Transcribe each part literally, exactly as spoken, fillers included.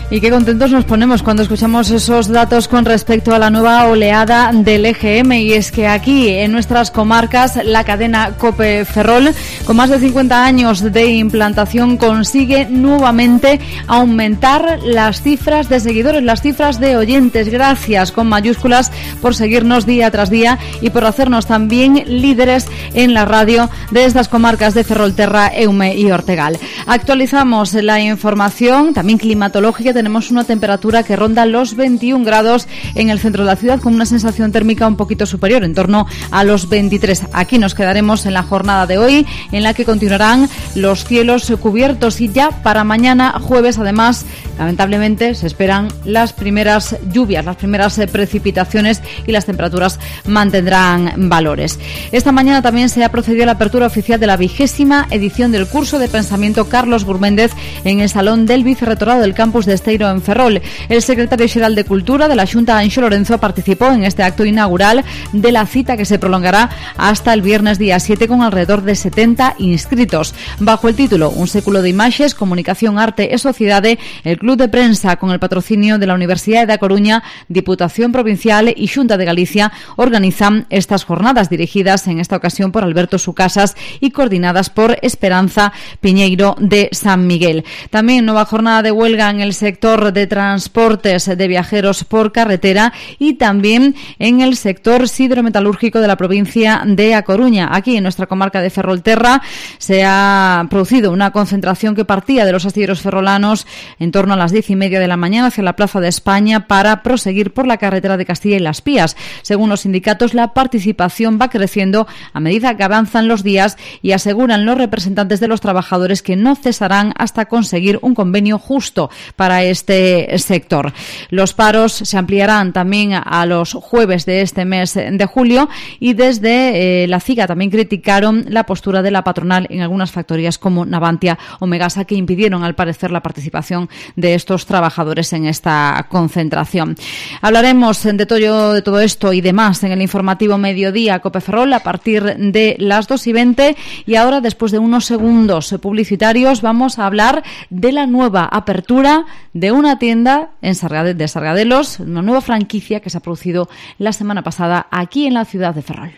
Y qué contentos nos ponemos cuando escuchamos esos datos con respecto a la nueva oleada del E G M. Y es que aquí, en nuestras comarcas, la cadena COPE Ferrol, con más de cincuenta años de implantación, consigue nuevamente aumentar las cifras de seguidores, las cifras de oyentes. Gracias, con mayúsculas, por seguirnos día tras día y por hacernos también líderes en la radio de estas comarcas de Ferrolterra, Eume y Ortegal. Actualizamos la información, también climatológica. Tenemos una temperatura que ronda los veintiún grados en el centro de la ciudad, con una sensación térmica un poquito superior, en torno a los veintitrés. Aquí nos quedaremos en la jornada de hoy, en la que continuarán los cielos cubiertos, y ya para mañana jueves, además, lamentablemente, se esperan las primeras lluvias, las primeras precipitaciones, y las temperaturas mantendrán valores. Esta mañana también se ha procedido a la apertura oficial de la vigésima edición del curso de pensamiento Carlos Gurméndez en el Salón del Vicerrectorado del Campus de Esteiro, en Ferrol. El secretario xeral de Cultura de la Xunta, Anxo Lorenzo, participó en este acto inaugural de la cita, que se prolongará hasta el viernes día siete, con alrededor de setenta inscritos. Bajo el título Un século de imaxes, comunicación, arte e sociedade, el Club de Prensa, con el patrocinio de la Universidade da Coruña, Diputación Provincial y Xunta de Galicia, organizan estas jornadas, dirigidas en esta ocasión por Alberto Sucasas y coordinadas por Esperanza Piñeiro de San Miguel. También nueva jornada de huelga en el sector de transportes de viajeros por carretera, y también en el sector sidrometalúrgico de la provincia de A Coruña. Aquí, en nuestra comarca de Ferrolterra, se ha producido una concentración que partía de los astilleros ferrolanos en torno a las diez y media de la mañana hacia la Plaza de España, para proseguir por la carretera de Castilla y Las Pías. Según los sindicatos, la participación va creciendo a medida que avanzan los días, y aseguran los representantes de los trabajadores que no cesarán hasta conseguir un convenio justo para este sector. Los paros se ampliarán también a los jueves de este mes de julio, y desde eh, la CIGA también criticaron la postura de la patronal en algunas factorías como Navantia o Megasa, que impidieron, al parecer, la participación de estos trabajadores en esta concentración. Hablaremos de todo, de todo esto y demás en el informativo Mediodía COPE Ferrol a partir de las dos y veinte, y ahora, después de unos segundos publicitarios, vamos a hablar de la nueva apertura de una tienda en Sargade, de Sargadelos, una nueva franquicia que se ha producido la semana pasada aquí en la ciudad de Ferrol.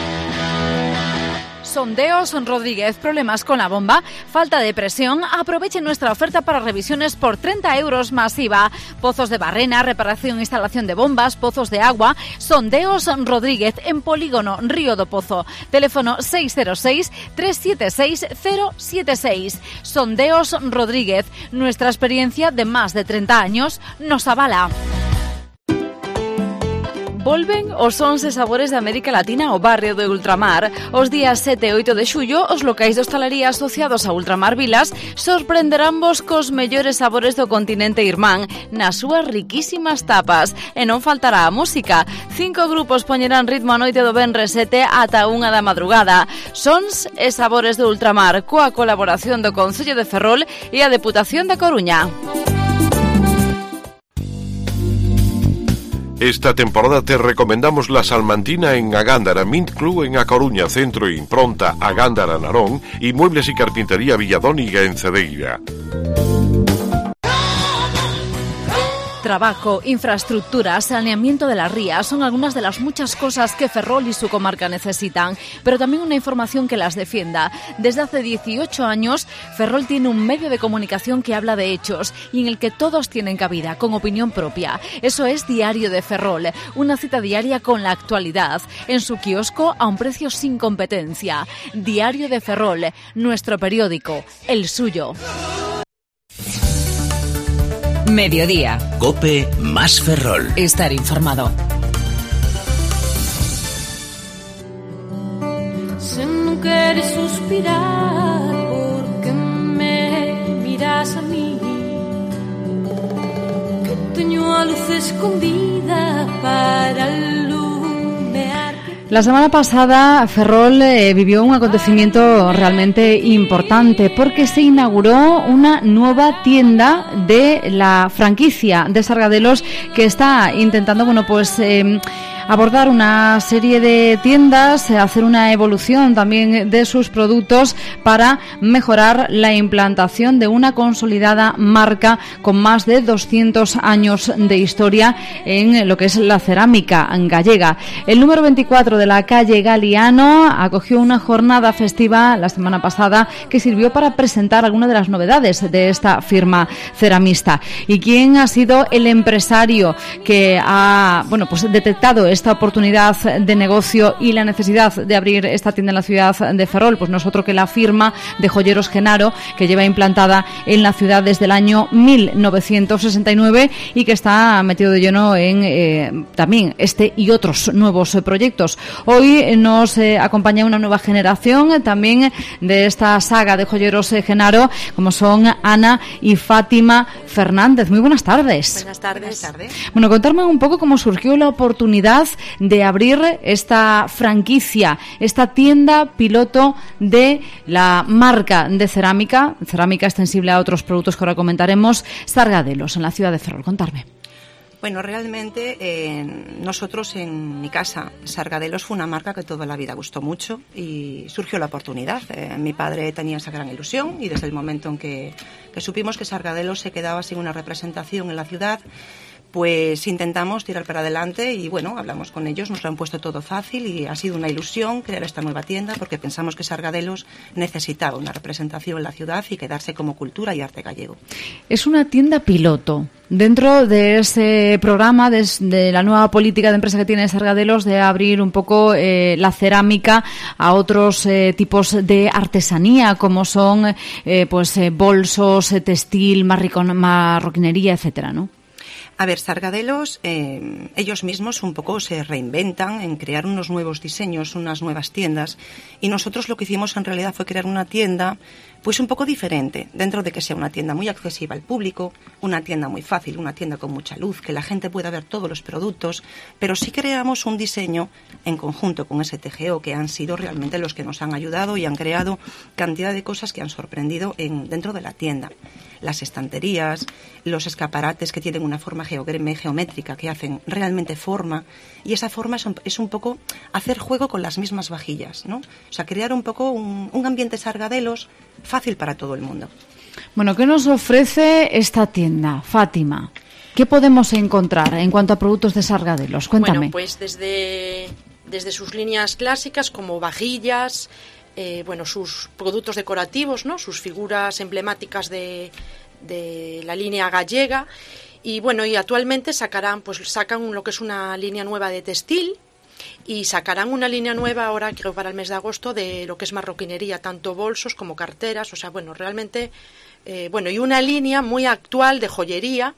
Sondeos Rodríguez, problemas con la bomba, falta de presión. Aproveche nuestra oferta para revisiones por treinta euros masiva. Pozos de barrena, reparación e instalación de bombas, pozos de agua. Sondeos Rodríguez, en Polígono Río do Pozo. Teléfono seis cero seis, tres siete seis, cero siete seis. Sondeos Rodríguez, nuestra experiencia de más de treinta años nos avala. Volven os sons e sabores de América Latina ao barrio de Ultramar. Os días sete e oito de xullo, os locais de hostalería asociados a Ultramar Vilas sorprenderán vos cos mellores sabores do continente irmán nas súas riquísimas tapas. E non faltará a música. Cinco grupos poñerán ritmo a noite do venres sete ata unha da madrugada. Sons e sabores de Ultramar, coa colaboración do Concello de Ferrol e a Deputación da Coruña. Esta temporada te recomendamos la Salmantina en Agándara, Mint Club en A Coruña, Centro e Impronta Agándara Narón y Muebles y Carpintería Villadóniga en Cedeira. Trabajo, infraestructura, saneamiento de las rías son algunas de las muchas cosas que Ferrol y su comarca necesitan, pero también una información que las defienda. Desde hace dieciocho años, Ferrol tiene un medio de comunicación que habla de hechos y en el que todos tienen cabida, con opinión propia. Eso es Diario de Ferrol, una cita diaria con la actualidad, en su kiosco a un precio sin competencia. Diario de Ferrol, nuestro periódico, el suyo. Mediodía. COPE más Ferrol. Estar informado. Si no quieres suspirar, ¿por qué me miras a mí? Que tengo a luz escondida para iluminar. La semana pasada Ferrol eh, vivió un acontecimiento realmente importante, porque se inauguró una nueva tienda de la franquicia de Sargadelos, que está intentando, bueno, pues eh, abordar una serie de tiendas, hacer una evolución también de sus productos para mejorar la implantación de una consolidada marca con más de doscientos años de historia en lo que es la cerámica gallega. El número veinticuatro de la calle Galiano acogió una jornada festiva la semana pasada que sirvió para presentar algunas de las novedades de esta firma ceramista. ¿Y quién ha sido el empresario que ha, bueno, pues detectado esta oportunidad de negocio y la necesidad de abrir esta tienda en la ciudad de Ferrol? Pues nosotros que la firma de Joyeros Genaro, que lleva implantada en la ciudad desde el año mil novecientos sesenta y nueve y que está metido de lleno en eh, también este y otros nuevos eh, proyectos. Hoy nos eh, acompaña una nueva generación eh, también de esta saga de Joyeros eh, Genaro, como son Ana y Fátima Fernández. Muy buenas tardes. Buenas tardes. Buenas tardes. Bueno, contarme un poco cómo surgió la oportunidad de abrir esta franquicia, esta tienda piloto de la marca de cerámica, cerámica extensible a otros productos que ahora comentaremos, Sargadelos, en la ciudad de Ferrol. Contarme. Bueno, realmente eh, nosotros en mi casa, Sargadelos fue una marca que toda la vida gustó mucho y surgió la oportunidad. Eh, mi padre tenía esa gran ilusión y desde el momento en que, que supimos que Sargadelos se quedaba sin una representación en la ciudad, pues intentamos tirar para adelante y bueno, hablamos con ellos, nos lo han puesto todo fácil y ha sido una ilusión crear esta nueva tienda porque pensamos que Sargadelos necesitaba una representación en la ciudad y quedarse como cultura y arte gallego. Es una tienda piloto. Dentro de ese programa, de, de la nueva política de empresa que tiene Sargadelos de abrir un poco eh, la cerámica a otros eh, tipos de artesanía, como son eh, pues eh, bolsos, eh, textil, marricon, marroquinería, etcétera, ¿no? A ver, Sargadelos, eh, ellos mismos un poco se reinventan en crear unos nuevos diseños, unas nuevas tiendas, y nosotros lo que hicimos en realidad fue crear una tienda pues un poco diferente, dentro de que sea una tienda muy accesible al público, una tienda muy fácil, una tienda con mucha luz, que la gente pueda ver todos los productos, pero sí creamos un diseño en conjunto con S T G O, que han sido realmente los que nos han ayudado y han creado cantidad de cosas que han sorprendido en, dentro de la tienda. Las estanterías, los escaparates que tienen una forma geométrica, que hacen realmente forma, y esa forma es un, es un poco hacer juego con las mismas vajillas, ¿no? O sea, crear un poco un, un ambiente Sargadelos fácil para todo el mundo. Bueno, ¿qué nos ofrece esta tienda, Fátima? ¿Qué podemos encontrar en cuanto a productos de Sargadelos? Cuéntame. Bueno, pues desde, desde sus líneas clásicas como vajillas, eh, bueno, sus productos decorativos, ¿no? Sus figuras emblemáticas de, de la línea gallega. Y bueno, y actualmente sacarán, pues sacan lo que es una línea nueva de textil y sacarán una línea nueva ahora, creo para el mes de agosto, de lo que es marroquinería, tanto bolsos como carteras, o sea, bueno, realmente, eh, bueno, y una línea muy actual de joyería,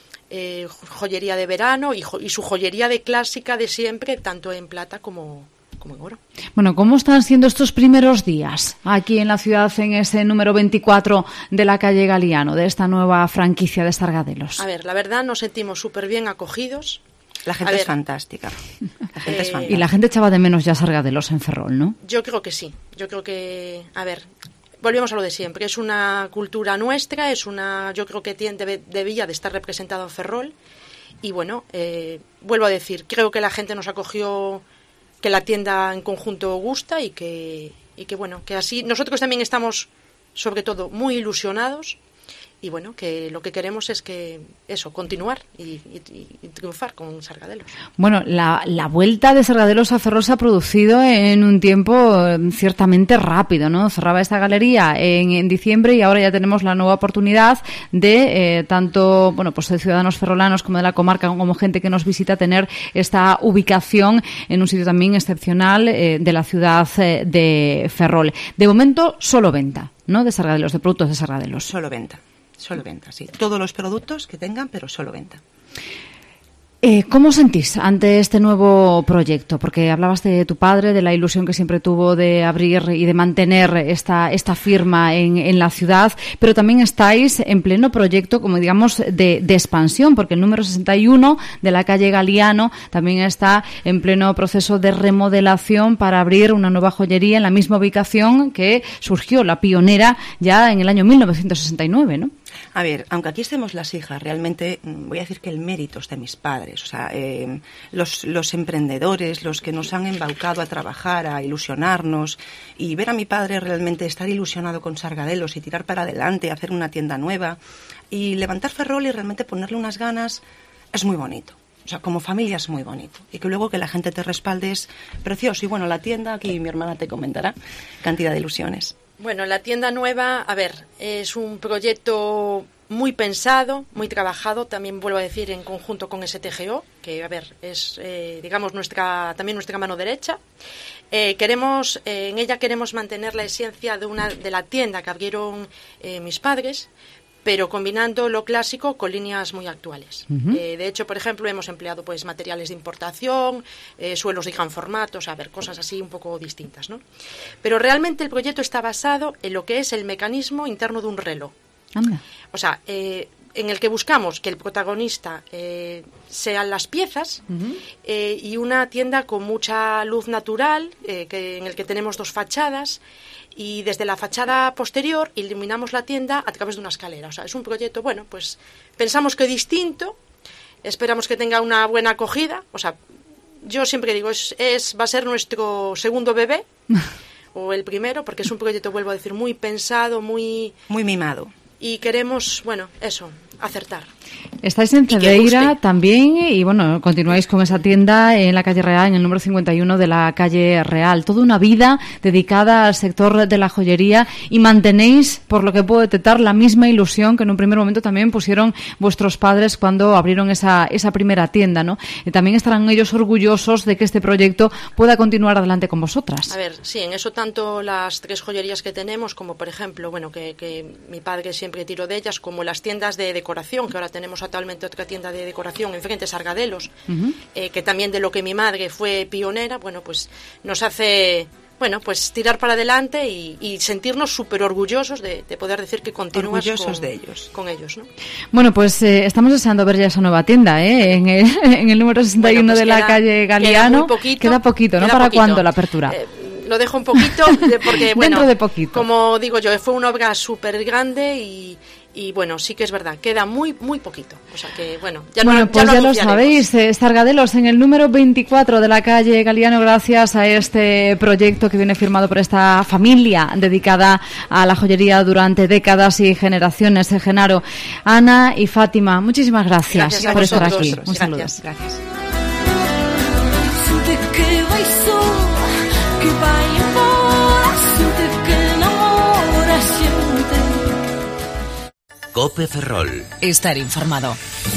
eh, joyería de verano y, jo- y su joyería de clásica de siempre, tanto en plata como... como en oro. Bueno, ¿cómo están siendo estos primeros días aquí en la ciudad, en ese número veinticuatro de la calle Galiano, de esta nueva franquicia de Sargadelos? A ver, la verdad nos sentimos súper bien acogidos. La gente es fantástica. La gente eh, es fantástica. Y la gente echaba de menos ya Sargadelos en Ferrol, ¿no? Yo creo que sí. Yo creo que, a ver, volvemos a lo de siempre. Es una cultura nuestra, es una, yo creo que tiene, debe, debía de estar representado en Ferrol. Y bueno, eh, vuelvo a decir, creo que la gente nos acogió, que la tienda en conjunto gusta y que, y que bueno, que así nosotros también estamos sobre todo muy ilusionados y bueno, que lo que queremos es que eso, continuar y, y, y triunfar con Sargadelos. Bueno, la, la vuelta de Sargadelos a Ferrol se ha producido en un tiempo eh, ciertamente rápido, ¿no? Cerraba esta galería en, en diciembre y ahora ya tenemos la nueva oportunidad de eh, tanto, bueno, pues de ciudadanos ferrolanos como de la comarca, como gente que nos visita, tener esta ubicación en un sitio también excepcional eh, de la ciudad eh, de Ferrol. De momento, solo venta, ¿no? De Sargadelos, de productos de Sargadelos. Solo venta. Solo venta, sí. Todos los productos que tengan, pero solo venta. Eh, ¿Cómo sentís ante este nuevo proyecto? Porque hablabas de tu padre, de la ilusión que siempre tuvo de abrir y de mantener esta, esta firma en, en la ciudad, pero también estáis en pleno proyecto, como digamos, de, de expansión, porque el número sesenta y uno de la calle Galiano también está en pleno proceso de remodelación para abrir una nueva joyería en la misma ubicación que surgió la pionera ya en el año mil novecientos sesenta y nueve, ¿no? A ver, aunque aquí estemos las hijas, realmente voy a decir que el mérito es de mis padres. O sea, eh, los, los emprendedores, los que nos han embaucado a trabajar, a ilusionarnos, y ver a mi padre realmente estar ilusionado con Sargadelos y tirar para adelante, hacer una tienda nueva y levantar Ferrol y realmente ponerle unas ganas, es muy bonito. O sea, como familia es muy bonito. Y que luego que la gente te respalde es precioso. Y bueno, la tienda, aquí mi hermana te comentará, cantidad de ilusiones. Bueno, la tienda nueva, a ver, es un proyecto muy pensado, muy trabajado, también vuelvo a decir en conjunto con S T G O, que a ver, es eh, digamos nuestra también nuestra mano derecha. Eh, queremos, eh, en ella queremos mantener la esencia de una de la tienda que abrieron eh, mis padres, pero combinando lo clásico con líneas muy actuales. Uh-huh. Eh, de hecho, por ejemplo, hemos empleado pues materiales de importación, eh, suelos de gran formato, o sea, a ver, cosas así un poco distintas, ¿no? Pero realmente el proyecto está basado en lo que es el mecanismo interno de un reloj. Anda. O sea, eh, en el que buscamos que el protagonista eh, sean las piezas, uh-huh. eh, y una tienda con mucha luz natural, eh, que, en el que tenemos dos fachadas, y desde la fachada posterior iluminamos la tienda a través de una escalera. O sea, es un proyecto, bueno, pues pensamos que distinto, esperamos que tenga una buena acogida. O sea, yo siempre digo, es, es va a ser nuestro segundo bebé, o el primero, porque es un proyecto, vuelvo a decir, muy pensado, muy... Muy mimado. Y queremos, bueno, eso, acertar. Estáis en Cedeira también y, bueno, continuáis con esa tienda en la calle Real, en el número cincuenta y uno de la calle Real. Toda una vida dedicada al sector de la joyería y mantenéis, por lo que puedo detectar, la misma ilusión que en un primer momento también pusieron vuestros padres cuando abrieron esa, esa primera tienda, ¿no? Y también estarán ellos orgullosos de que este proyecto pueda continuar adelante con vosotras. A ver, sí, en eso tanto las tres joyerías que tenemos, como por ejemplo, bueno, que, que mi padre siempre tiró de ellas, como las tiendas de decoración, que ahora tenemos actualmente otra tienda de decoración enfrente, Sargadelos, uh-huh. eh, que también de lo que mi madre fue pionera, bueno, pues nos hace, bueno, pues tirar para adelante y, y sentirnos súper orgullosos de, de poder decir que continúas orgullosos con, de ellos. con ellos, ¿no? Bueno, pues eh, estamos deseando ver ya esa nueva tienda, ¿eh? En el, en el número sesenta y uno bueno, pues de queda, la calle Galiano. Queda, poquito, queda poquito, ¿no? Queda ¿Para poquito. cuándo la apertura? Eh, lo dejo un poquito, porque, bueno, dentro de poquito. Como digo yo, fue una obra súper grande y... Y bueno, sí que es verdad, queda muy, muy poquito. O sea que, bueno, ya bueno, no, pues ya, ya lo, lo sabéis, eh, Sargadelos en el número veinticuatro de la calle Galiano, gracias a este proyecto que viene firmado por esta familia dedicada a la joyería durante décadas y generaciones. Eh, Genaro, Ana y Fátima, muchísimas gracias, gracias por estar vosotros. aquí. Un gracias, saludo. Gracias. Cope Ferrol. Estar informado.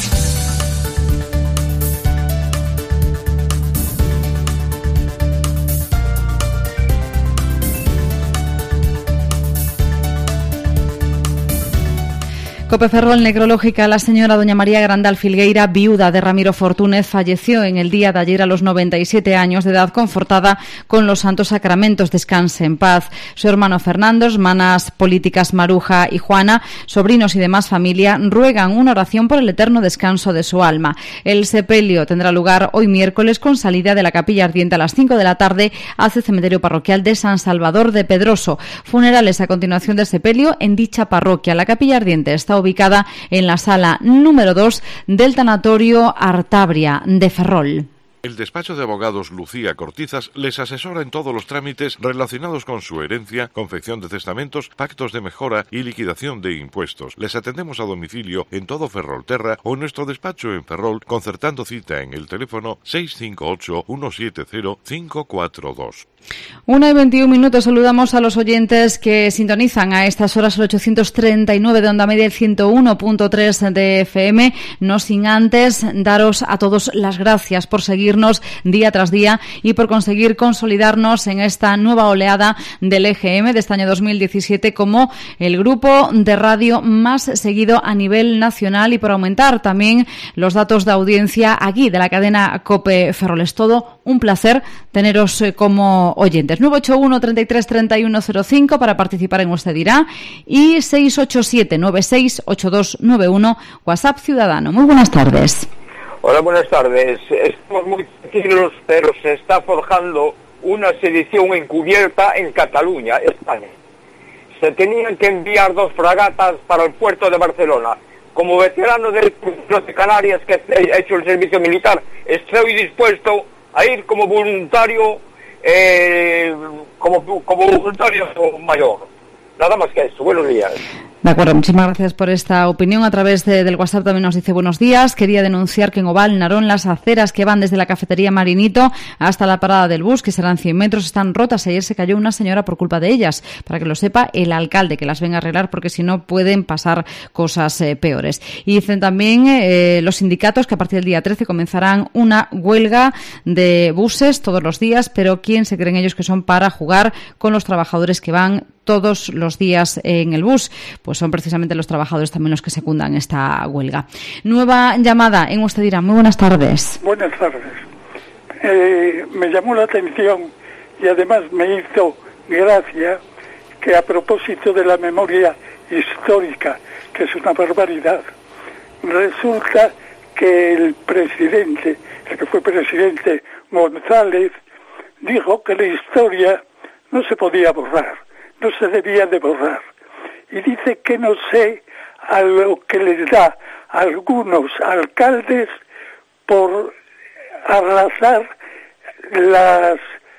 Cope Ferrol necrológica. La señora doña María Grandal Filgueira, viuda de Ramiro Fortúnez, falleció en el día de ayer a los noventa y siete años de edad, confortada con los santos sacramentos. Descanse en paz. Su hermano Fernando, hermanas políticas Maruja y Juana, sobrinos y demás familia ruegan una oración por el eterno descanso de su alma. El sepelio tendrá lugar hoy miércoles con salida de la capilla ardiente a las cinco de la tarde hacia el cementerio parroquial de San Salvador de Pedroso. Funerales a continuación del sepelio en dicha parroquia. La capilla ardiente está ubicada en la sala número dos del tanatorio Artabria de Ferrol. El despacho de abogados Lucía Cortizas les asesora en todos los trámites relacionados con su herencia, confección de testamentos, pactos de mejora y liquidación de impuestos. Les atendemos a domicilio en todo Ferrolterra o en nuestro despacho en Ferrol, concertando cita en el teléfono seis cinco ocho, uno siete cero, cinco cuatro dos. Una y veintiún minutos. Saludamos a los oyentes que sintonizan a estas horas el ochocientos treinta y nueve de onda media, el ciento uno punto tres de F M. No sin antes daros a todos las gracias por seguirnos día tras día y por conseguir consolidarnos en esta nueva oleada del E G M de este año dos mil diecisiete como el grupo de radio más seguido a nivel nacional y por aumentar también los datos de audiencia aquí de la cadena Cope Ferrol. Es todo un placer teneros como oyentes. nueve ocho uno, treinta y tres, treinta y uno cero cinco para participar en Usted Dirá y seis ocho siete, nueve seis, ocho dos nueve uno WhatsApp Ciudadano. Muy buenas tardes. Hola, buenas tardes. Estamos muy tranquilos, pero se está forjando una sedición encubierta en Cataluña, España. se tenían que enviar dos fragatas para el puerto de Barcelona. Como veterano del Crucero de Canarias que he hecho el servicio militar, estoy dispuesto a ir como voluntario, eh, como, como voluntario mayor. Nada más que eso. Buenos días. De acuerdo, muchísimas gracias por esta opinión. A través de, del WhatsApp también nos dice buenos días. Quería denunciar que en Oval, Narón, las aceras que van desde la cafetería Marinito hasta la parada del bus, que serán cien metros, están rotas. Ayer se cayó una señora por culpa de ellas. Para que lo sepa el alcalde, que las venga a arreglar, porque si no pueden pasar cosas eh, peores. Y dicen también eh, los sindicatos que a partir del día trece comenzarán una huelga de buses todos los días, pero ¿quién se creen ellos que son para jugar con los trabajadores que van todos los días en el bus? Pues son precisamente los trabajadores también los que secundan esta huelga. Nueva llamada en Usted Dirá. Muy buenas tardes. Buenas tardes. Eh, me llamó la atención y además me hizo gracia que a propósito de la memoria histórica, que es una barbaridad, resulta que el presidente, el que fue presidente González, dijo que la historia no se podía borrar, no se debía de borrar. Y dice que no sé a lo que les da a algunos alcaldes por arrasar las,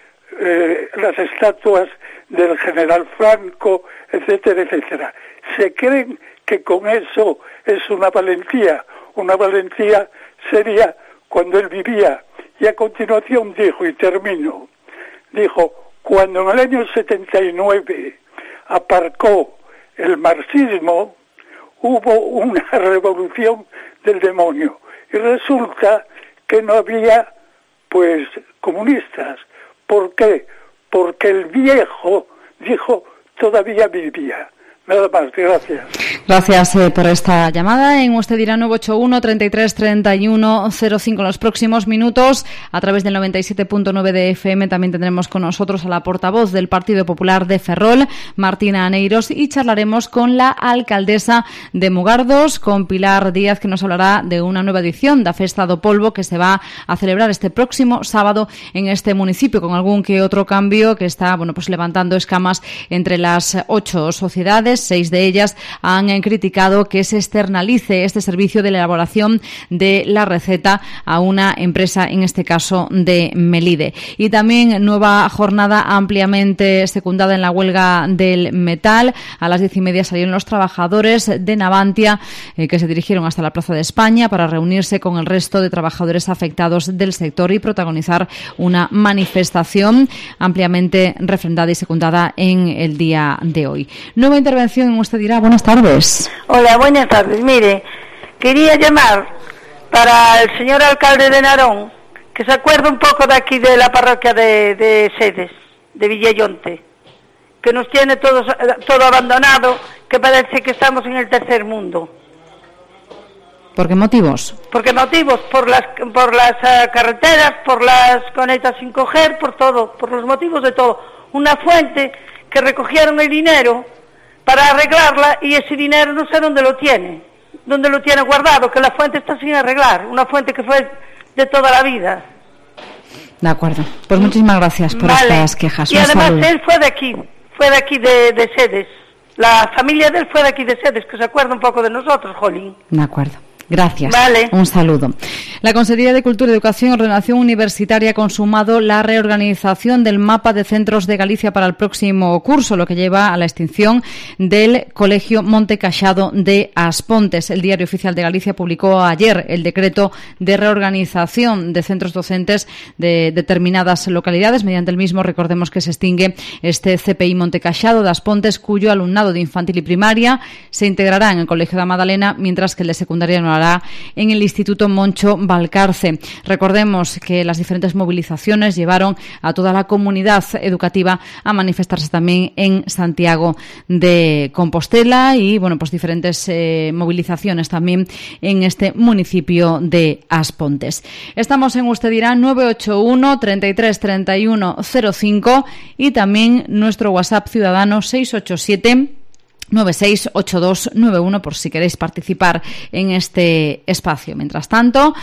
eh, las estatuas del general Franco, etcétera, etcétera. Se creen que con eso es una valentía. Una valentía sería cuando él vivía. Y a continuación dijo, y termino, dijo, cuando en el año setenta y nueve aparcó el marxismo, hubo una revolución del demonio. Y resulta que no había, pues, comunistas. ¿Por qué? Porque el viejo dijo, todavía vivía. Nada más, gracias. Gracias eh, por esta llamada. En Usted Dirá nueve ocho uno, treinta y tres, treinta y uno, cero cinco. En los próximos minutos, a través del noventa y siete punto nueve de F M, también tendremos con nosotros a la portavoz del Partido Popular de Ferrol, Martina Aneiros, y charlaremos con la alcaldesa de Mugardos, con Pilar Díaz, que nos hablará de una nueva edición da Festa do Polvo que se va a celebrar este próximo sábado en este municipio, con algún que otro cambio que está, bueno, pues levantando escamas entre las ocho sociedades. Seis de ellas han criticado que se externalice este servicio de la elaboración de la receta a una empresa, en este caso de Melide. Y también nueva jornada ampliamente secundada en la huelga del metal. A las diez y media salieron los trabajadores de Navantia eh, que se dirigieron hasta la Plaza de España para reunirse con el resto de trabajadores afectados del sector y protagonizar una manifestación ampliamente refrendada y secundada en el día de hoy. Nueva intervención en Usted Dirá. Buenas tardes. Hola, buenas tardes. Mire, quería llamar para el señor alcalde de Narón, que se acuerde un poco de aquí de la parroquia de, de Sedes, de Villallonte, que nos tiene todos, todo abandonado, que parece que estamos en el tercer mundo. ¿Por qué motivos? ¿Por qué motivos? Por las, por las uh, carreteras, por las conectas sin coger, por todo, por los motivos de todo. Una fuente que recogieron el dinero para arreglarla y ese dinero no sé dónde lo tiene, dónde lo tiene guardado, que la fuente está sin arreglar, una fuente que fue de toda la vida. De acuerdo, pues muchísimas gracias por vale. estas quejas. Y Un además saludo. él fue de aquí, fue de aquí de, de Sedes, la familia de él fue de aquí de Sedes, que se acuerda un poco de nosotros, jolín. De acuerdo. Gracias. Vale. Un saludo. La Consejería de Cultura, Educación y Ordenación Universitaria ha consumado la reorganización del mapa de centros de Galicia para el próximo curso, lo que lleva a la extinción del Colegio Monte Cachado de Aspontes. El Diario Oficial de Galicia publicó ayer el decreto de reorganización de centros docentes de determinadas localidades. Mediante el mismo, recordemos que se extingue este C P I Monte Cachado de Aspontes, cuyo alumnado de infantil y primaria se integrará en el Colegio de Madalena, mientras que el de secundaria no hará en el Instituto Moncho Valcarce. Recordemos que las diferentes movilizaciones llevaron a toda la comunidad educativa a manifestarse también en Santiago de Compostela y, bueno, pues diferentes eh, movilizaciones también en este municipio de Aspontes. Estamos en Usted Dirá nueve ocho uno, treinta y tres, treinta y uno, cero cinco y también nuestro WhatsApp ciudadano seis ocho siete, nueve seis ocho dos nueve uno por si queréis participar en este espacio. Mientras tanto,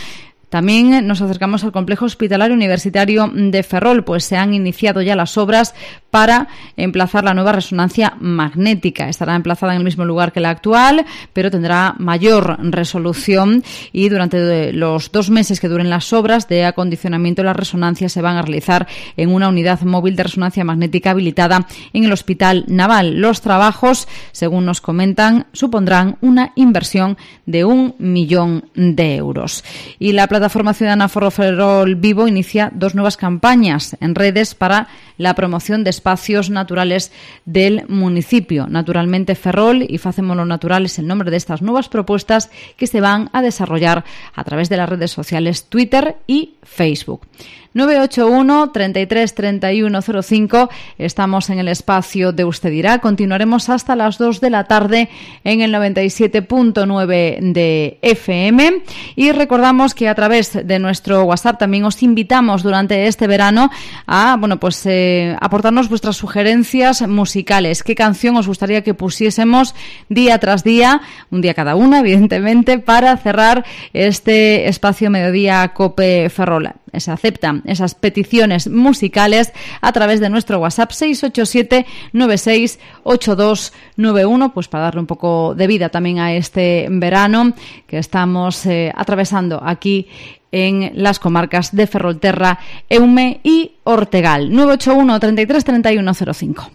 También nos acercamos al complejo hospitalario universitario de Ferrol, pues se han iniciado ya las obras para emplazar la nueva resonancia magnética. Estará emplazada en el mismo lugar que la actual, pero tendrá mayor resolución y durante los dos meses que duren las obras de acondicionamiento, las resonancias se van a realizar en una unidad móvil de resonancia magnética habilitada en el Hospital Naval. Los trabajos, según nos comentan, supondrán una inversión de un millón de euros. Y la plataforma ciudadana Foro Ferrol Vivo inicia dos nuevas campañas en redes para la promoción de espacios naturales del municipio. Naturalmente Ferrol y Facémolo Natural es el nombre de estas nuevas propuestas que se van a desarrollar a través de las redes sociales Twitter y Facebook. nueve ocho uno, treinta y tres, treinta y uno cero cinco. Estamos en el espacio de Usted Dirá. Continuaremos hasta las dos de la tarde en el noventa y siete punto nueve de F M. Y recordamos que a través de nuestro WhatsApp también os invitamos durante este verano a, bueno, pues eh, aportarnos vuestras sugerencias musicales. ¿Qué canción os gustaría que pusiésemos día tras día, un día cada una, evidentemente, para cerrar este espacio Mediodía Cope Ferrol? Se aceptan esas peticiones musicales a través de nuestro WhatsApp seis ocho siete, nueve seis ocho dos nueve uno, pues para darle un poco de vida también a este verano que estamos eh, atravesando aquí en las comarcas de Ferrolterra, Eume y Ortegal. nueve ocho uno, treinta y tres, treinta y uno cero cinco.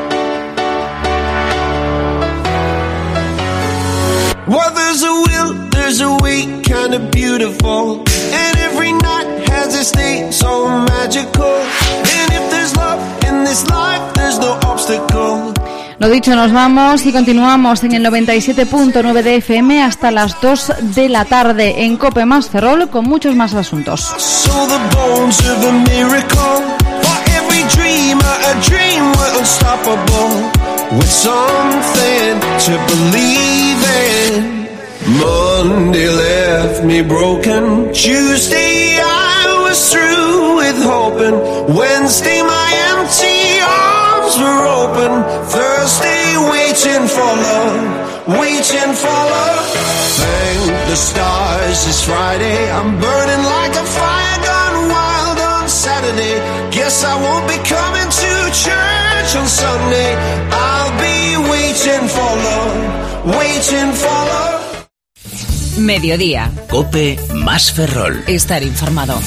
Well, there's a will, there's a way, kind of beautiful. And every night has a state so magical. And if there's love in this life, there's no obstacle. Lo dicho, nos vamos y continuamos en el noventa y siete punto nueve de F M hasta las dos de la tarde en Cope más Ferrol con muchos más asuntos. So the bones of a miracle. For every dreamer, a dream we're unstoppable. With something to believe in. Monday left me broken. Tuesday I was through with hoping. Wednesday my empty arms were open. Thursday waiting for love, waiting for love. Thank the stars it's Friday. I'm burning like a fire gone wild on Saturday. Guess I won't be coming to church on Sunday. I'll be waiting for love, waiting for love. Mediodía. Cope más Ferrol. Estar informado.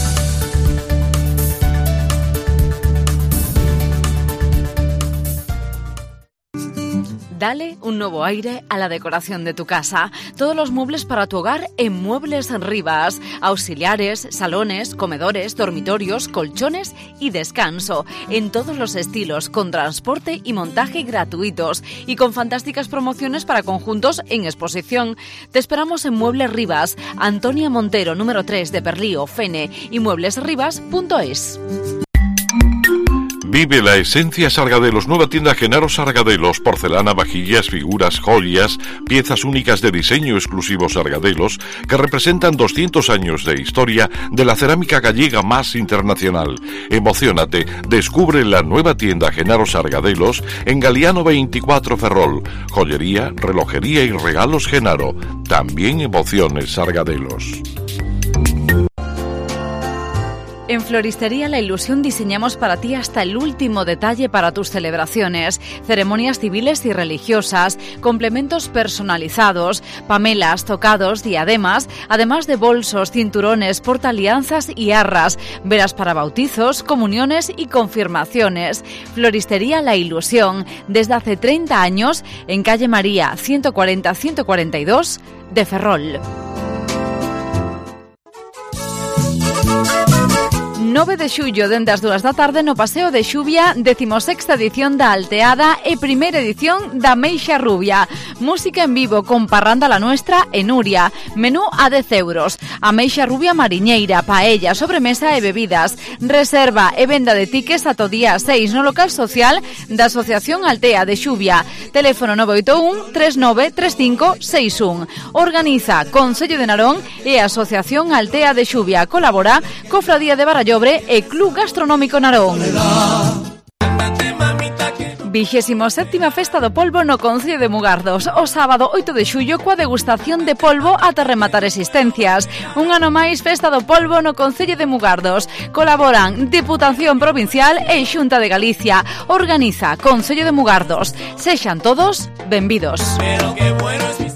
Dale un nuevo aire a la decoración de tu casa. Todos los muebles para tu hogar en Muebles Rivas. Auxiliares, salones, comedores, dormitorios, colchones y descanso. En todos los estilos, con transporte y montaje gratuitos. Y con fantásticas promociones para conjuntos en exposición. Te esperamos en Muebles Rivas. Antonia Montero, número tres de Perlío, Fene y muebles rivas punto es. Vive la esencia Sargadelos, nueva tienda Genaro Sargadelos, porcelana, vajillas, figuras, joyas, piezas únicas de diseño exclusivo Sargadelos, que representan doscientos años de historia de la cerámica gallega más internacional. Emociónate, descubre la nueva tienda Genaro Sargadelos en Galiano veinticuatro Ferrol. Joyería, relojería y regalos Genaro. También emociones Sargadelos. En Floristería La Ilusión diseñamos para ti hasta el último detalle para tus celebraciones, ceremonias civiles y religiosas, complementos personalizados, pamelas, tocados, diademas, además de bolsos, cinturones, portaalianzas y arras, velas para bautizos, comuniones y confirmaciones. Floristería La Ilusión, desde hace treinta años, en calle María ciento cuarenta, ciento cuarenta y dos de Ferrol. nove de xullo, dende as dúas da tarde, no Paseo de Xuvia, decimosexta edición da Alteada e primeira edición da Meixa Rubia. Música en vivo con Parranda la Nuestra e Nuria. Menú a dez euros. A Meixa Rubia mariñeira, paella, sobremesa e bebidas. Reserva e venda de tickets ata o día seis no local social da Asociación Altea de Xuvia. Teléfono nove oito un, tres nove tres cinco seis un. Organiza Concello de Narón e Asociación Altea de Xuvia. Colabora Cofradía de Barallobre e Club Gastronómico Narón. Vigésimo séptima Festa do Polvo no Concello de Mugardos. O sábado oito de xullo coa degustación de polvo ata rematar existencias. Un ano máis Festa do Polvo no Concello de Mugardos. Colaboran Diputación Provincial e Xunta de Galicia. Organiza Concello de Mugardos. Sexan todos benvidos. Pero qué bueno es mi...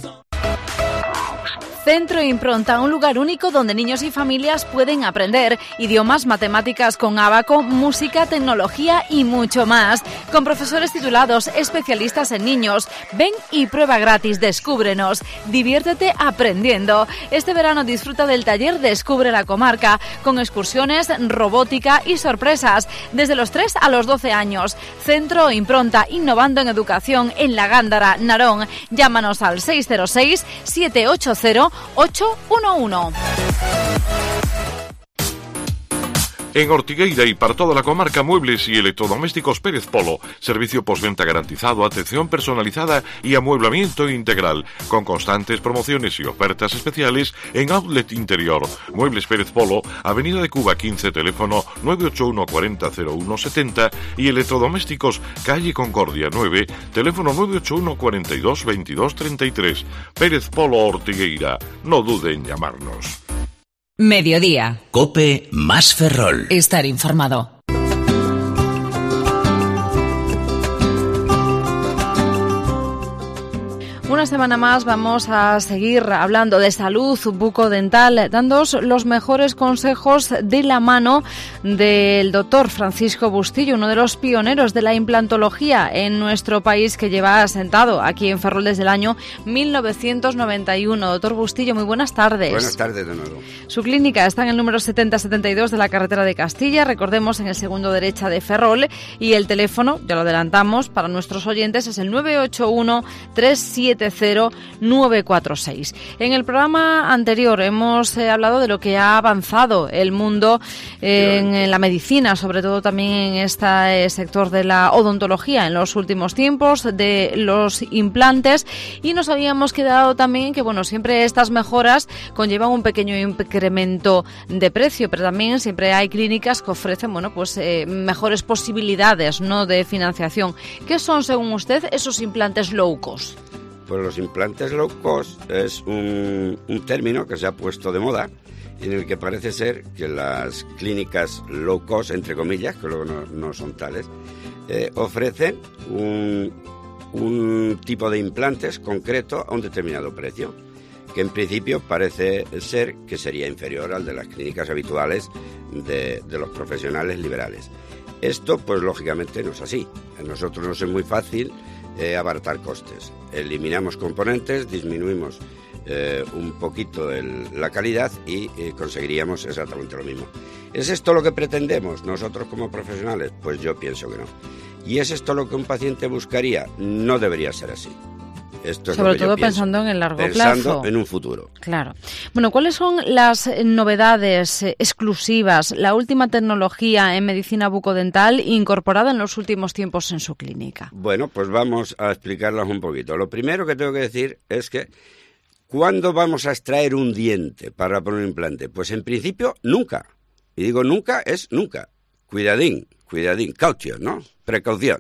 Centro Impronta, un lugar único donde niños y familias pueden aprender idiomas, matemáticas con Abaco, música, tecnología y mucho más. Con profesores titulados, especialistas en niños. Ven y prueba gratis, descúbrenos. Diviértete aprendiendo. Este verano disfruta del taller Descubre la Comarca, con excursiones, robótica y sorpresas. Desde los tres a los doce años. Centro Impronta, innovando en educación en La Gándara, Narón. Llámanos al seis cero seis, siete ocho cero, ocho uno uno. En Ortigueira y para toda la comarca, muebles y electrodomésticos Pérez Polo. Servicio postventa garantizado, atención personalizada y amueblamiento integral. Con constantes promociones y ofertas especiales en Outlet Interior. Muebles Pérez Polo, Avenida de Cuba quince, teléfono nueve ocho uno cuatro cero cero uno siete cero. Y electrodomésticos Calle Concordia nueve, teléfono nueve ocho uno cuatro dos veintidós treinta y tres. Pérez Polo Ortigueira. No dude en llamarnos. Mediodía. COPE más Ferrol. Estar informado. Una semana más vamos a seguir hablando de salud bucodental, dándoos los mejores consejos de la mano del doctor Francisco Bustillo, uno de los pioneros de la implantología en nuestro país, que lleva asentado aquí en Ferrol desde el año mil novecientos noventa y uno. Doctor Bustillo, muy buenas tardes. Buenas tardes de nuevo. Su clínica está en el número setenta setenta y dos de la carretera de Castilla, recordemos, en el segundo derecha de Ferrol, y el teléfono, ya lo adelantamos, para nuestros oyentes es el nueve ocho uno, tres siete cero, nueve cuatro seis. En el programa anterior hemos eh, hablado de lo que ha avanzado el mundo eh, en, en la medicina, sobre todo también en este eh, sector de la odontología en los últimos tiempos, de los implantes, y nos habíamos quedado también que, bueno, siempre estas mejoras conllevan un pequeño incremento de precio, pero también siempre hay clínicas que ofrecen, bueno, pues eh, mejores posibilidades, ¿no?, de financiación. ¿Qué son, según usted, esos implantes low cost? Pues los implantes low cost es un, un término que se ha puesto de moda, en el que parece ser que las clínicas low cost, entre comillas, que luego no, no son tales, eh, ofrecen un, un tipo de implantes concreto a un determinado precio, que en principio parece ser que sería inferior al de las clínicas habituales de, de los profesionales liberales. Esto, pues lógicamente no es así. A nosotros nos es muy fácil eh, abaratar costes. Eliminamos componentes, disminuimos eh, un poquito el, la calidad y eh, conseguiríamos exactamente lo mismo. ¿Es esto lo que pretendemos nosotros como profesionales? Pues yo pienso que no. ¿Y es esto lo que un paciente buscaría? No debería ser así. Esto es Sobre lo que todo yo pienso, pensando en el largo pensando plazo. en un futuro. Claro. Bueno, ¿cuáles son las novedades eh, exclusivas, la última tecnología en medicina bucodental incorporada en los últimos tiempos en su clínica? Bueno, pues vamos a explicarlas un poquito. Lo primero que tengo que decir es que ¿cuándo vamos a extraer un diente para poner un implante? Pues en principio nunca. Y digo nunca es nunca. Cuidadín, cuidadín, caution, ¿no? Precaución.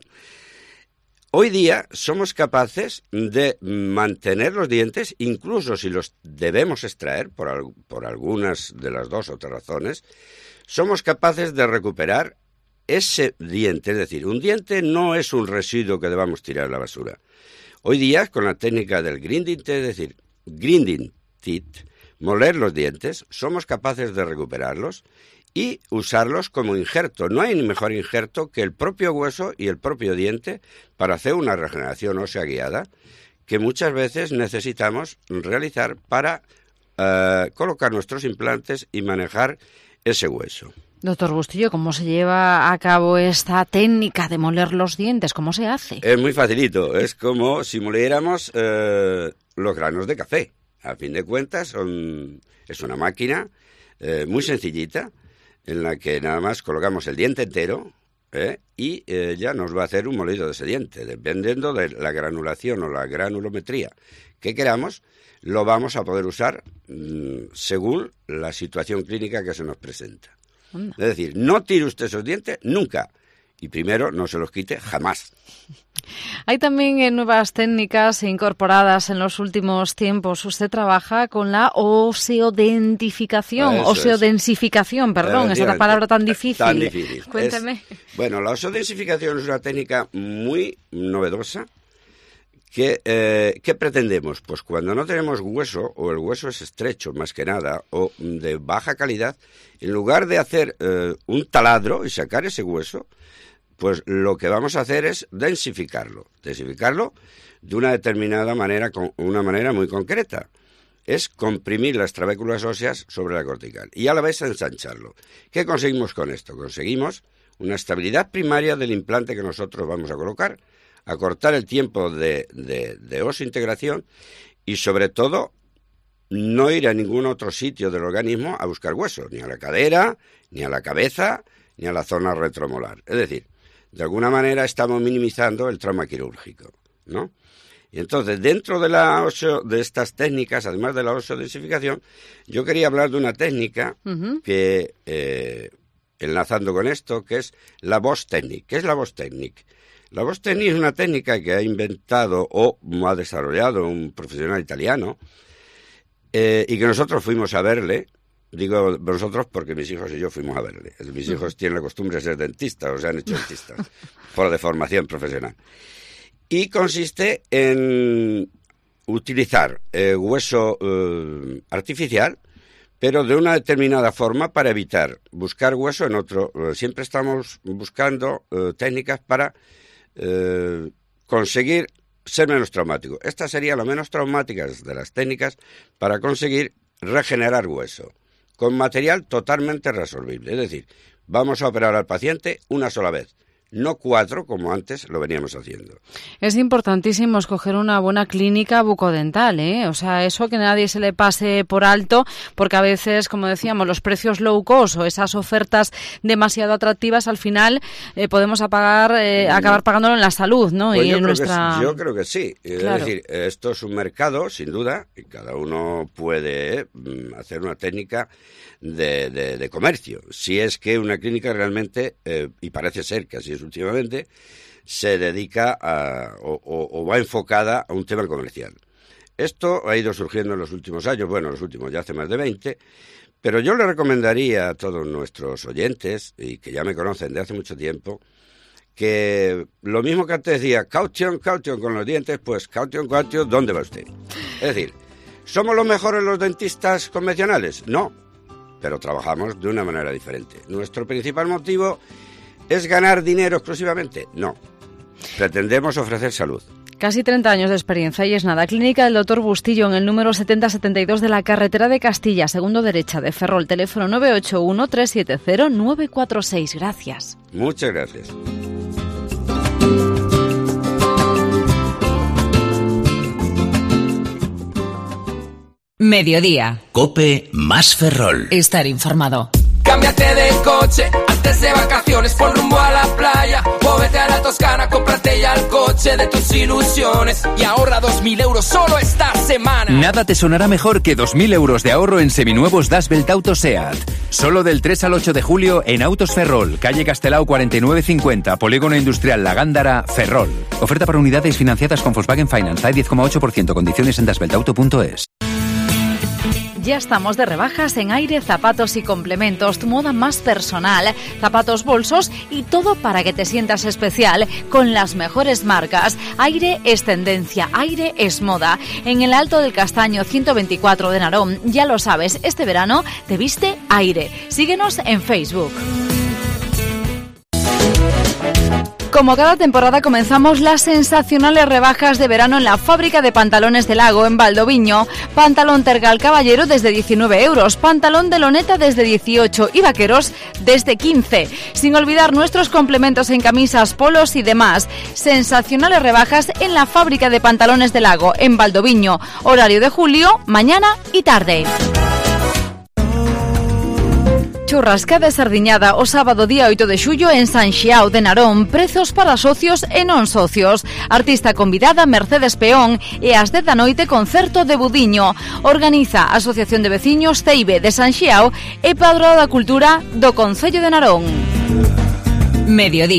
Hoy día somos capaces de mantener los dientes, incluso si los debemos extraer por, al, por algunas de las dos o tres razones, somos capaces de recuperar ese diente. Es decir, un diente no es un residuo que debamos tirar a la basura. Hoy día, con la técnica del grinding, es decir, grinding teeth, moler los dientes, somos capaces de recuperarlos y usarlos como injerto. No hay ni mejor injerto que el propio hueso y el propio diente para hacer una regeneración ósea guiada que muchas veces necesitamos realizar para uh, colocar nuestros implantes y manejar ese hueso. Doctor Bustillo, ¿cómo se lleva a cabo esta técnica de moler los dientes? ¿Cómo se hace? Es muy facilito. Es como si moliéramos uh, los granos de café. A fin de cuentas, son, es una máquina eh, muy sencillita, en la que nada más colocamos el diente entero ¿eh? y eh, ya nos va a hacer un molido de ese diente. Dependiendo de la granulación o la granulometría que queramos, lo vamos a poder usar mmm, según la situación clínica que se nos presenta. Mm. Es decir, no tire usted esos dientes nunca. Y primero, no se los quite jamás. Hay también eh, nuevas técnicas incorporadas en los últimos tiempos. Usted trabaja con la oseodentificación, Eso oseodensificación, es. perdón, esa palabra tan difícil. Tan difícil. Cuénteme. Es, bueno, la oseodensificación es una técnica muy novedosa. ¿Qué, eh, ¿Qué pretendemos? Pues cuando no tenemos hueso, o el hueso es estrecho más que nada, o de baja calidad, en lugar de hacer eh, un taladro y sacar ese hueso, pues lo que vamos a hacer es densificarlo. Densificarlo de una determinada manera, con una manera muy concreta. Es comprimir las trabéculas óseas sobre la cortical y a la vez ensancharlo. ¿Qué conseguimos con esto? Conseguimos una estabilidad primaria del implante que nosotros vamos a colocar, acortar el tiempo de, de, de oseintegración y, sobre todo, no ir a ningún otro sitio del organismo a buscar hueso, ni a la cadera, ni a la cabeza, ni a la zona retromolar. Es decir, de alguna manera estamos minimizando el trauma quirúrgico, ¿no? Y entonces, dentro de la oseo, de estas técnicas, además de la oseodensificación, yo quería hablar de una técnica uh-huh. que, eh, enlazando con esto, que es la Bosch Technique. ¿Qué es la Bosch Technique? La Bosch Technique es una técnica que ha inventado o ha desarrollado un profesional italiano eh, y que nosotros fuimos a verle. Digo nosotros porque mis hijos y yo fuimos a verle. Mis hijos tienen la costumbre de ser dentistas, o se han hecho dentistas, por de formación profesional. Y consiste en utilizar eh, hueso eh, artificial, pero de una determinada forma para evitar buscar hueso en otro. Eh, siempre estamos buscando eh, técnicas para eh, conseguir ser menos traumático. Esta sería la menos traumática de las técnicas para conseguir regenerar hueso, con material totalmente resorbible. Es decir, vamos a operar al paciente una sola vez, no cuatro como antes lo veníamos haciendo. Es importantísimo escoger una buena clínica bucodental, ¿eh? O sea, eso que nadie se le pase por alto, porque a veces, como decíamos, los precios low cost o esas ofertas demasiado atractivas, al final eh, podemos apagar, eh, acabar pagándolo en la salud, ¿no? Pues y yo, en creo nuestra... que, yo creo que sí. Claro. Es decir, esto es un mercado, sin duda, y cada uno puede eh, hacer una técnica de, de, de comercio. Si es que una clínica realmente, eh, y parece ser que así es últimamente, se dedica a, o, o, o va enfocada a un tema comercial. Esto ha ido surgiendo en los últimos años, bueno, los últimos ya hace más de veinte, pero yo le recomendaría a todos nuestros oyentes, y que ya me conocen de hace mucho tiempo, que lo mismo que antes decía, caution, caution con los dientes, pues caution, caution, ¿dónde va usted? Es decir, ¿somos los mejores los dentistas convencionales? No, pero trabajamos de una manera diferente. Nuestro principal motivo ¿es ganar dinero exclusivamente? No. Pretendemos ofrecer salud. Casi treinta años de experiencia y es nada. Clínica del doctor Bustillo en el número setenta setenta y dos de la carretera de Castilla, segundo derecha de Ferrol. Teléfono nueve ocho uno, tres siete cero, nueve cuatro seis. Gracias. Muchas gracias. Mediodía. COPE más Ferrol. Estar informado. Cámbiate de coche antes de vacaciones, pon rumbo a la playa o vete a la Toscana, cómprate ya el coche de tus ilusiones y ahorra dos mil euros solo esta semana. Nada te sonará mejor que dos mil euros de ahorro en seminuevos Das Belt Auto SEAT. Solo del tres al ocho de julio en Autos Ferrol, calle Castelao cuarenta y nueve cincuenta, Polígono Industrial La Gándara, Ferrol. Oferta para unidades financiadas con Volkswagen Finance, hay diez coma ocho por ciento, condiciones en das belt auto punto es. Ya estamos de rebajas en Aire Zapatos y Complementos, tu moda más personal, zapatos, bolsos y todo para que te sientas especial con las mejores marcas. Aire es tendencia, Aire es moda. En el Alto del Castaño ciento veinticuatro de Narón, ya lo sabes, este verano te viste Aire. Síguenos en Facebook. Como cada temporada comenzamos las sensacionales rebajas de verano en la fábrica de pantalones de Lago en Valdoviño. Pantalón tergal caballero desde diecinueve euros, pantalón de loneta desde dieciocho y vaqueros desde quince. Sin olvidar nuestros complementos en camisas, polos y demás. Sensacionales rebajas en la fábrica de pantalones de Lago en Valdoviño. Horario de julio, mañana y tarde. Churrascada e sardiñada o sábado día oito de xullo en San Xiao de Narón. Prezos para socios e non socios. Artista convidada Mercedes Peón e ás dez da noite concerto de Budiño. Organiza a Asociación de Veciños Teibe de San Xiao e Padroado da Cultura do Concello de Narón. Mediodía.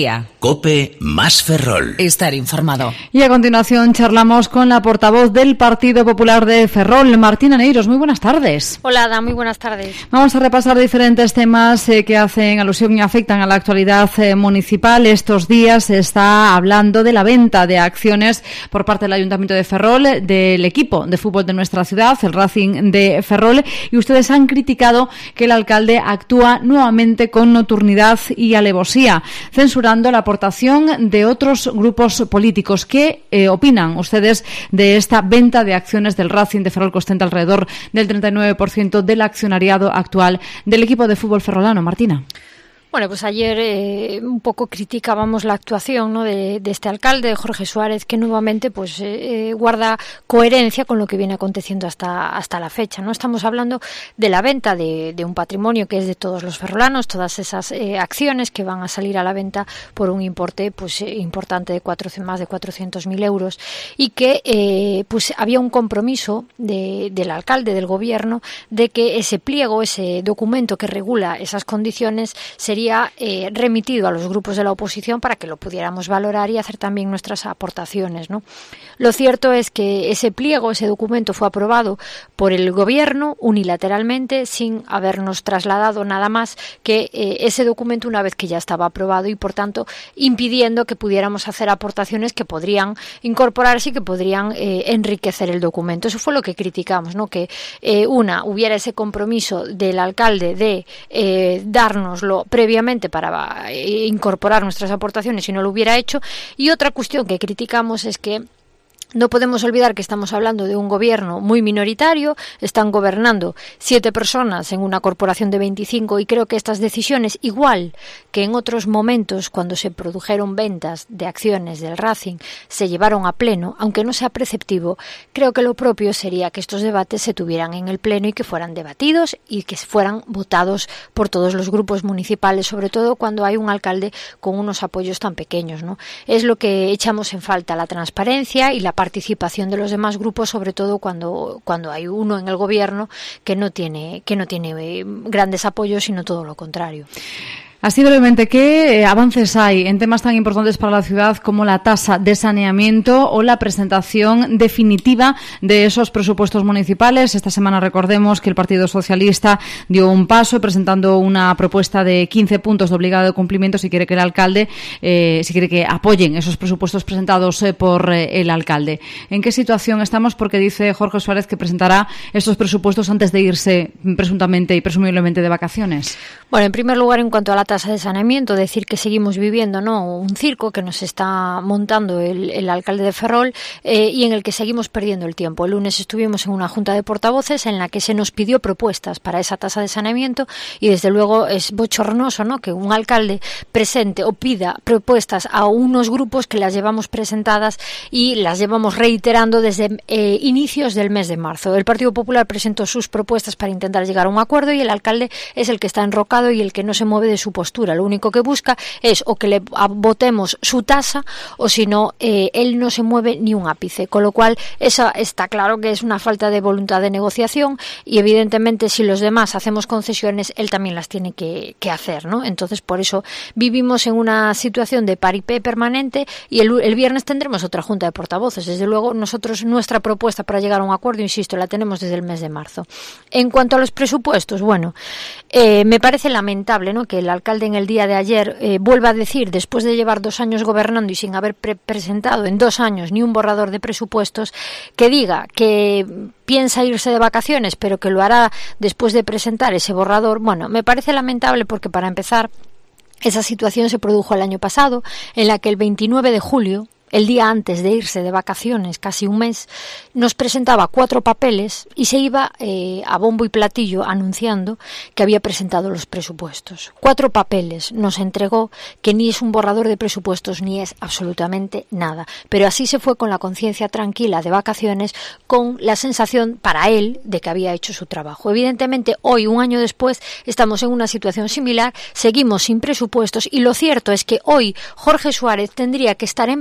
COPE más Ferrol. Estar informado. Y a continuación charlamos con la portavoz del Partido Popular de Ferrol, Martina Neiros. Muy buenas tardes. Hola, Ada, muy buenas tardes. Vamos a repasar diferentes temas eh, que hacen alusión y afectan a la actualidad eh, municipal. Estos días se está hablando de la venta de acciones por parte del Ayuntamiento de Ferrol del equipo de fútbol de nuestra ciudad, el Racing de Ferrol, y ustedes han criticado que el alcalde actúa nuevamente con nocturnidad y alevosía, censurando la aportación de otros grupos políticos. ¿Qué eh, opinan ustedes de esta venta de acciones del Racing de Ferrol, que ostenta alrededor del treinta y nueve por ciento del accionariado actual del equipo de fútbol ferrolano? Martina. Bueno, pues ayer eh, un poco criticábamos la actuación, ¿no?, de, de este alcalde, de Jorge Suárez, que nuevamente pues eh, guarda coherencia con lo que viene aconteciendo hasta hasta la fecha, ¿no? Estamos hablando de la venta de, de un patrimonio que es de todos los ferrolanos, todas esas eh, acciones que van a salir a la venta por un importe pues eh, importante de cuatrocientos, más de cuatrocientos mil euros, y que eh, pues había un compromiso de, del alcalde, del gobierno, de que ese pliego, ese documento que regula esas condiciones sería Eh, remitido a los grupos de la oposición para que lo pudiéramos valorar y hacer también nuestras aportaciones, ¿no? Lo cierto es que ese pliego, ese documento fue aprobado por el gobierno unilateralmente, sin habernos trasladado nada más que eh, ese documento una vez que ya estaba aprobado, y por tanto impidiendo que pudiéramos hacer aportaciones que podrían incorporarse y que podrían eh, enriquecer el documento. Eso fue lo que criticamos, ¿no? Que eh, una, hubiera ese compromiso del alcalde de eh, dárnoslo previamente para incorporar nuestras aportaciones, si no lo hubiera hecho. Y otra cuestión que criticamos es que no podemos olvidar que estamos hablando de un gobierno muy minoritario, están gobernando siete personas en una corporación de veinticinco, y creo que estas decisiones, igual que en otros momentos cuando se produjeron ventas de acciones del Racing, se llevaron a pleno, aunque no sea preceptivo. Creo que lo propio sería que estos debates se tuvieran en el pleno y que fueran debatidos y que fueran votados por todos los grupos municipales, sobre todo cuando hay un alcalde con unos apoyos tan pequeños, ¿no? Es lo que echamos en falta, la transparencia y la participación de los demás grupos, sobre todo cuando cuando hay uno en el gobierno que no tiene que no tiene grandes apoyos, sino todo lo contrario. Así brevemente, ¿qué avances hay en temas tan importantes para la ciudad como la tasa de saneamiento o la presentación definitiva de esos presupuestos municipales? Esta semana recordemos que el Partido Socialista dio un paso presentando una propuesta de quince puntos de obligado cumplimiento si quiere que el alcalde, eh, si quiere que apoyen esos presupuestos presentados eh, por eh, el alcalde. ¿En qué situación estamos? Porque dice Jorge Suárez que presentará estos presupuestos antes de irse presuntamente y presumiblemente de vacaciones. Bueno, en primer lugar, en cuanto a la tasa de saneamiento, decir que seguimos viviendo, ¿no?, un circo que nos está montando el, el alcalde de Ferrol eh, y en el que seguimos perdiendo el tiempo. El lunes estuvimos en una junta de portavoces en la que se nos pidió propuestas para esa tasa de saneamiento, y desde luego es bochornoso, ¿no?, que un alcalde presente o pida propuestas a unos grupos que las llevamos presentadas y las llevamos reiterando desde eh, inicios del mes de marzo. El Partido Popular presentó sus propuestas para intentar llegar a un acuerdo, y el alcalde es el que está enrocado y el que no se mueve de su postura. Lo único que busca es o que le votemos su tasa, o si no, eh, él no se mueve ni un ápice, con lo cual esa está claro que es una falta de voluntad de negociación, y evidentemente si los demás hacemos concesiones, él también las tiene que, que hacer, ¿no? Entonces, por eso vivimos en una situación de paripé permanente, y el, el viernes tendremos otra junta de portavoces. Desde luego, nosotros, nuestra propuesta para llegar a un acuerdo, insisto, la tenemos desde el mes de marzo. En cuanto a los presupuestos, bueno, eh, me parece lamentable, ¿no?, que el alcalde en el día de ayer eh, vuelva a decir, después de llevar dos años gobernando y sin haber pre- presentado en dos años ni un borrador de presupuestos, que diga que piensa irse de vacaciones, pero que lo hará después de presentar ese borrador. Bueno, me parece lamentable porque, para empezar, esa situación se produjo el año pasado, en la que el veintinueve de julio, el día antes de irse de vacaciones, casi un mes, nos presentaba cuatro papeles y se iba eh, a bombo y platillo anunciando que había presentado los presupuestos. Cuatro papeles nos entregó, que ni es un borrador de presupuestos ni es absolutamente nada. Pero así se fue con la conciencia tranquila de vacaciones, con la sensación para él de que había hecho su trabajo. Evidentemente, hoy, un año después, estamos en una situación similar, seguimos sin presupuestos, y lo cierto es que hoy Jorge Suárez tendría que estar empezando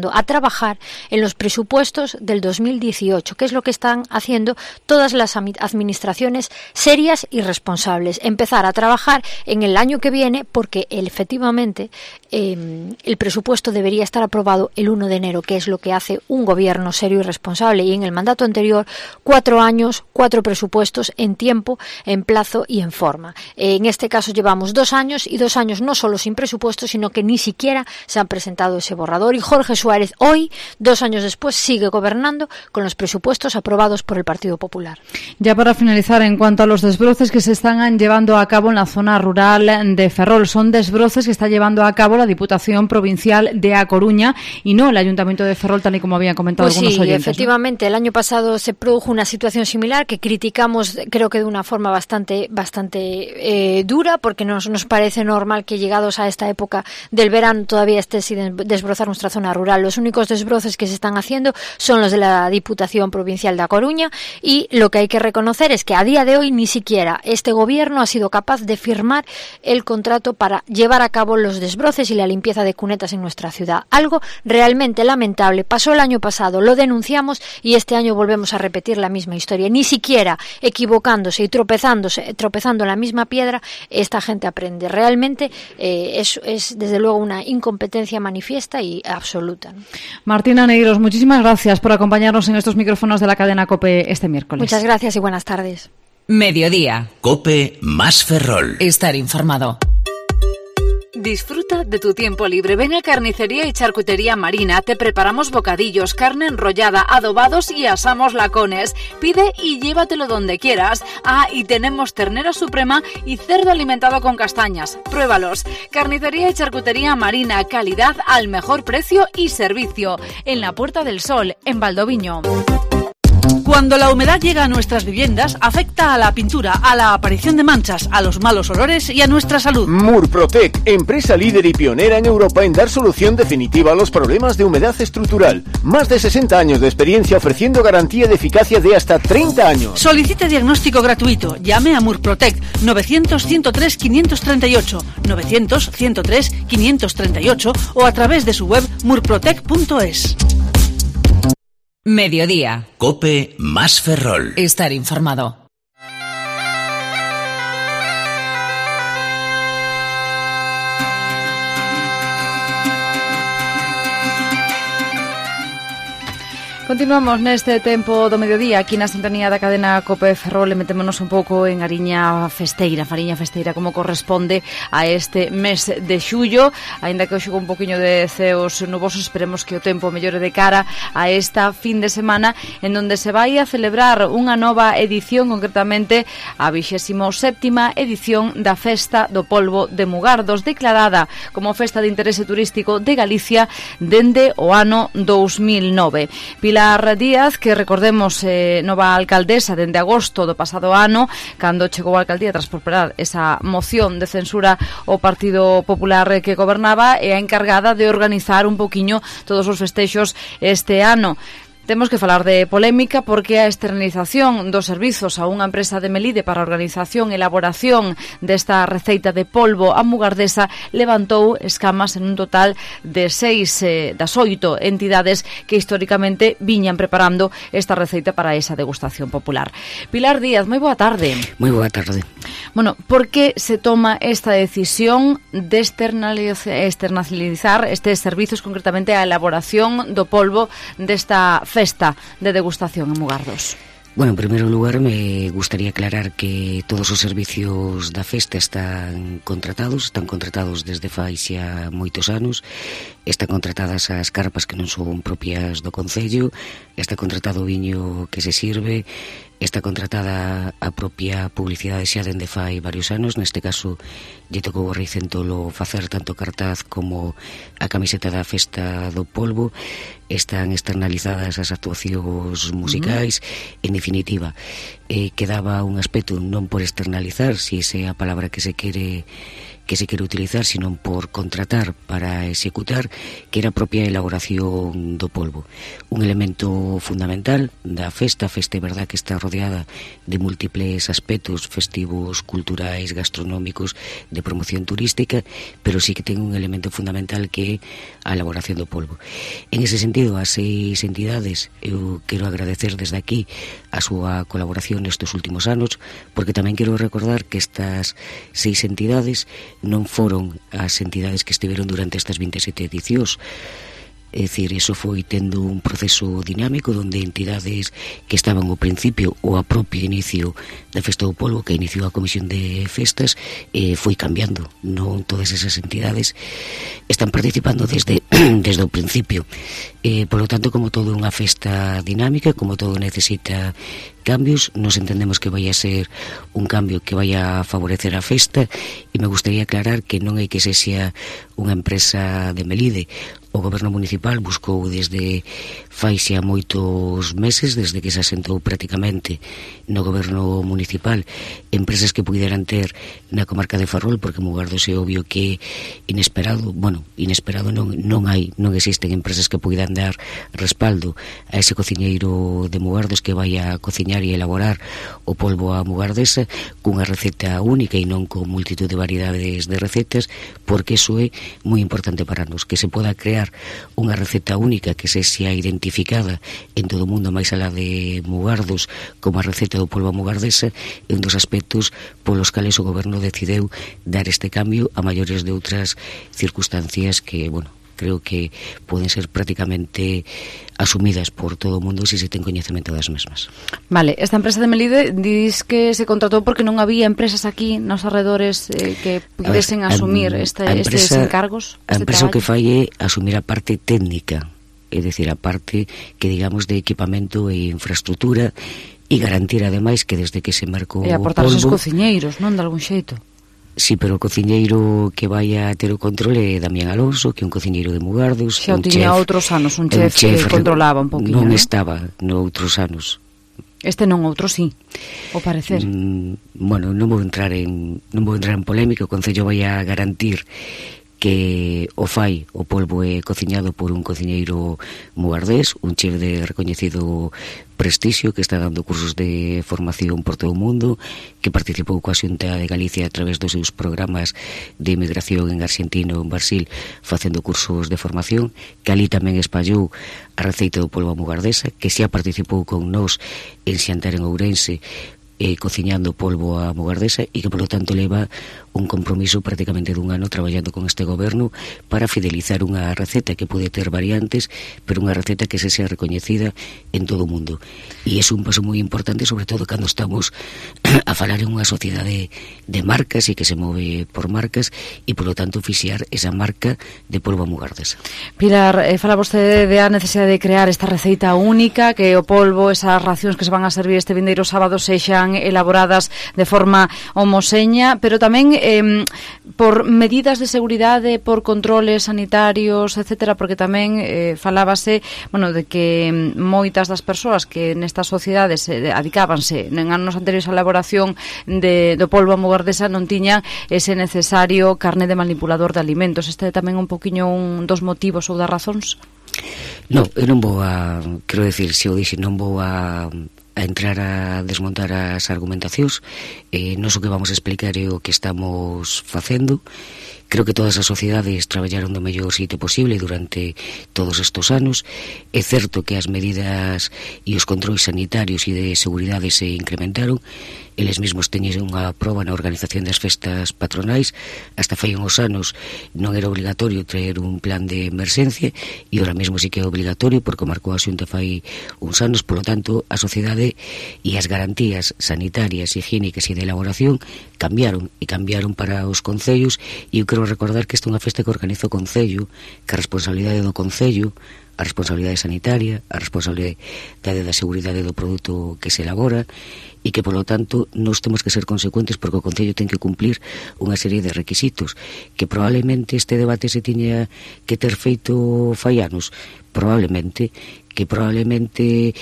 empezando a trabajar en los presupuestos del dos mil dieciocho, que es lo que están haciendo todas las administraciones serias y responsables. Empezar a trabajar en el año que viene, porque efectivamente eh, el presupuesto debería estar aprobado el uno de enero, que es lo que hace un gobierno serio y responsable, y en el mandato anterior cuatro años, cuatro presupuestos en tiempo, en plazo y en forma. Eh, en este caso llevamos dos años y dos años no solo sin presupuesto, sino que ni siquiera se han presentado ese borrador, y Jorge Suárez hoy, dos años después, sigue gobernando con los presupuestos aprobados por el Partido Popular. Ya para finalizar, en cuanto a los desbroces que se están llevando a cabo en la zona rural de Ferrol, son desbroces que está llevando a cabo la Diputación Provincial de A Coruña y no el Ayuntamiento de Ferrol, tal y como habían comentado pues algunos sí, oyentes. Efectivamente, ¿no? El año pasado se produjo una situación similar que criticamos, creo que de una forma bastante bastante eh, dura, porque nos, nos parece normal que llegados a esta época del verano todavía esté sin desbrozar nuestra zona rural. Los únicos desbroces que se están haciendo son los de la Diputación Provincial de A Coruña, y lo que hay que reconocer es que a día de hoy ni siquiera este gobierno ha sido capaz de firmar el contrato para llevar a cabo los desbroces y la limpieza de cunetas en nuestra ciudad. Algo realmente lamentable. Pasó el año pasado, lo denunciamos y este año volvemos a repetir la misma historia. Ni siquiera equivocándose y tropezándose, tropezando en la misma piedra, esta gente aprende. Realmente eh, es, es desde luego una incompetencia manifiesta y absoluta, ¿no? Martina Negros, muchísimas gracias por acompañarnos en estos micrófonos de la cadena COPE este miércoles. Muchas gracias y buenas tardes. Mediodía. COPE más Ferrol. Estar informado. Disfruta de tu tiempo libre. Ven a Carnicería y Charcutería Marina. Te preparamos bocadillos, carne enrollada, adobados y asamos lacones. Pide y llévatelo donde quieras. Ah, y tenemos ternera suprema y cerdo alimentado con castañas. Pruébalos. Carnicería y Charcutería Marina. Calidad al mejor precio y servicio. En la Puerta del Sol, en Valdoviño. Cuando la humedad llega a nuestras viviendas, afecta a la pintura, a la aparición de manchas, a los malos olores y a nuestra salud. Murprotec, empresa líder y pionera en Europa en dar solución definitiva a los problemas de humedad estructural. Más de sesenta años de experiencia ofreciendo garantía de eficacia de hasta treinta años. Solicite diagnóstico gratuito. Llame a Murprotec novecientos, ciento tres, quinientos treinta y ocho, novecientos, ciento tres, quinientos treinta y ocho o a través de su web murprotec punto es. Mediodía. COPE más Ferrol. Estar informado. Continuamos neste tempo do mediodía aquí na sintonía da cadena COPE Ferrol e metémonos un pouco en Ariña Festeira, Fariña Festeira como corresponde a este mes de xullo, aínda que hoxe con un poquinho de ceos nubosos, esperemos que o tempo mellore de cara a esta fin de semana en donde se vai a celebrar unha nova edición, concretamente a vixésima séptima edición da Festa do Polbo de Mugardos, declarada como Festa de Interese Turístico de Galicia dende o ano dous mil nove. Pilar Díaz, que recordemos eh, nova alcaldesa dende agosto do pasado ano, cando chegou a alcaldía tras preparar esa moción de censura ao Partido Popular que gobernaba, é a encargada de organizar un poquiño todos os festexos este ano. Temos que falar de polémica porque a externalización dos servizos a unha empresa de Melide para a organización e elaboración desta receita de polvo a mugardesa levantou escamas en un total de seis eh, das oito entidades que históricamente viñan preparando esta receita para esa degustación popular. Pilar Díaz, moi boa tarde. Moi boa tarde. Bueno, por que se toma esta decisión de externalizar estes servizos, concretamente a elaboración do polvo desta festa de degustación en Mugardos? Bueno, en primeiro lugar me gustaría aclarar que todos os servicios da festa están contratados, están contratados desde fai xa moitos anos, están contratadas as carpas que non son propias do Concello, está contratado o viño que se sirve, está contratada a propia publicidade xa dende fai varios anos, neste caso lle tocou a Rei Centolo facer tanto cartaz como a camiseta da Festa do Polvo, están externalizadas as actuacións musicais, uh-huh. En definitiva, eh, quedaba un aspecto non por externalizar, si esa é a palabra que se quere que se quere utilizar, sino por contratar para executar, que era a propia elaboración do polvo. Un elemento fundamental da festa, a festa é verdad que está rodeada de múltiples aspectos festivos, culturais, gastronómicos, de promoción turística, pero sí que ten un elemento fundamental que é a elaboración do polvo. En ese sentido, as seis entidades, eu quero agradecer desde aquí a súa colaboración nestes últimos anos, porque tamén quero recordar que estas seis entidades non foron as entidades que estiveron durante estas veintisiete edicións. É dicir, iso foi tendo un proceso dinámico onde entidades que estaban ao principio ou a propio inicio da Festa do Polvo, que iniciou a Comisión de Festas, eh, foi cambiando. Non todas esas entidades están participando desde, desde o principio. Eh, por lo tanto, como todo unha festa dinámica, como todo necesita cambios, nos entendemos que vai a ser un cambio que vai a favorecer a festa, e me gustaría aclarar que non é que se xa unha empresa de Melide. O goberno municipal buscou desde fai xa moitos meses, desde que se asentou prácticamente no goberno municipal, empresas que puderan ter na comarca de Ferrol, porque Mugardos é obvio que inesperado, bueno, inesperado non, non hai, non existen empresas que puidan dar respaldo a ese cociñeiro de Mugardos que vai a cociñar e elaborar o polvo a mugardesa cunha receta única e non con multitud de variedades de recetas, porque iso é moi importante para nós, que se poda crear unha receta única que se sea identificada en todo o mundo, máis alá de Mugardos, como a receta do polvo a mugardesa, é un dos aspectos polos cales o goberno decideu dar este cambio a maiores de outras circunstancias que, bueno, creo que poden ser prácticamente asumidas por todo o mundo se se ten coñecemento das mesmas. Vale, esta empresa de Melide dis que se contratou porque non había empresas aquí nos arredores eh, que pudesen asumir este, empresa, estes encargos? A empresa que fai é asumir a parte técnica, é dicir, a parte que digamos de equipamento e infraestructura, e garantir ademais que desde que se marcou o polvo... E aportar os cociñeiros, non, de algún xeito? Sí, pero o cociñeiro que vai a ter o control é Damián Alonso, que é un cociñeiro de Mugardos. Xa o tiña outros anos, un chef, un chef que controlaba un poquinho, non, non estaba no outros anos. Este non, outro sí, o parecer. Mm, bueno, non vou entrar en non vou entrar en polémica, o Concello vai a garantir que o fai o polvo é cociñado por un cociñeiro mugardés, un chef de recoñecido prestixio que está dando cursos de formación por todo o mundo, que participou coa Xunta de Galicia a través dos seus programas de inmigración en Arxentino e en Brasil facendo cursos de formación, que ali tamén espallou a receita do polvo a mugardesa, que xa participou con nós en Xantar en Ourense eh, cociñando polvo a mugardesa, e que por lo tanto leva un compromiso prácticamente dun ano traballando con este goberno para fidelizar unha receta que pode ter variantes, pero unha receta que se sea recoñecida en todo o mundo. E é un paso moi importante, sobre todo cando estamos a falar en unha sociedade de marcas e que se move por marcas, e por lo tanto oficiar esa marca de polvo a mugardesa. Pilar, eh, fala vostede de a necesidade de crear esta receita única, que o polvo, esas racións que se van a servir este vindeiro sábado sexan elaboradas de forma homoseña, pero tamén eh, por medidas de seguridade, por controles sanitarios, etcétera, porque tamén eh, falábase, bueno, de que moitas das persoas que nestas sociedades eh, adicábanse en anos anteriores á elaboración de, do polvo a mugardesa non tiñan ese necesario carné de manipulador de alimentos. Este é tamén un poquinho un dos motivos ou das razóns? Non, eu non vou a, quero decir, se o dixe, non vou a a entrar a desmontar as argumentacións. Eh, non o que vamos a explicar é o que estamos facendo. Creo que todas as sociedades traballaron do mellor sitio posible durante todos estes anos. É certo que as medidas e os controis sanitarios e de seguridade se incrementaron. Eles mesmos teñen unha proba na organización das festas patronais. Hasta fai uns anos non era obligatorio traer un plan de emerxencia, e ahora mesmo sí que é obligatorio, porque marcou a Xunta fai uns anos. Por lo tanto, a sociedade e as garantías sanitarias, higiénicas e de elaboración cambiaron, e cambiaron para os concellos. E eu quero recordar que esta é unha festa que organiza o Concello, que a responsabilidade do Concello, a responsabilidade sanitaria, a responsabilidade da seguridade do produto que se elabora, e que, polo tanto, nós temos que ser consecuentes, porque o Concello ten que cumplir unha serie de requisitos, que probablemente este debate se tiña que ter feito fai anos, probablemente, que probablemente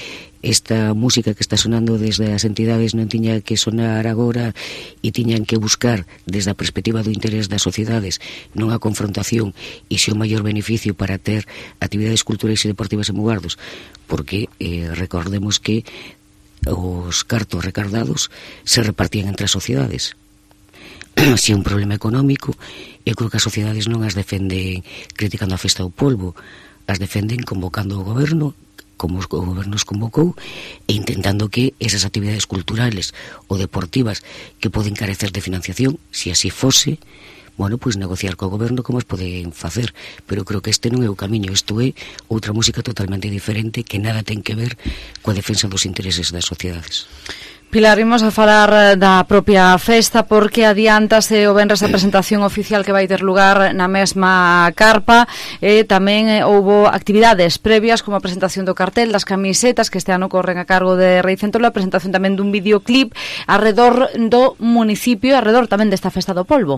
esta música que está sonando desde as entidades non tiña que sonar agora e tiñan que buscar desde a perspectiva do interés das sociedades nunha confrontación e se o maior beneficio para ter actividades culturais e deportivas en Mugardos, porque eh, recordemos que os cartos recardados se repartían entre as sociedades. Se é un problema económico, eu creo que as sociedades non as defenden criticando a festa do polvo, as defenden convocando o goberno, como os gobernos convocou, e intentando que esas actividades culturales ou deportivas que poden carecer de financiación, se así fose, bueno, pois negociar co goberno como as poden facer, pero creo que este non é o camiño, isto é outra música totalmente diferente que nada ten que ver coa defensa dos intereses das sociedades. Pilar, imos a falar da propia festa porque adiántase o venres a presentación oficial que vai ter lugar na mesma carpa e tamén houbo actividades previas como a presentación do cartel, das camisetas que este ano corren a cargo de Rei Centolo, a presentación tamén dun videoclip arredor do municipio, arredor tamén desta festa do polvo.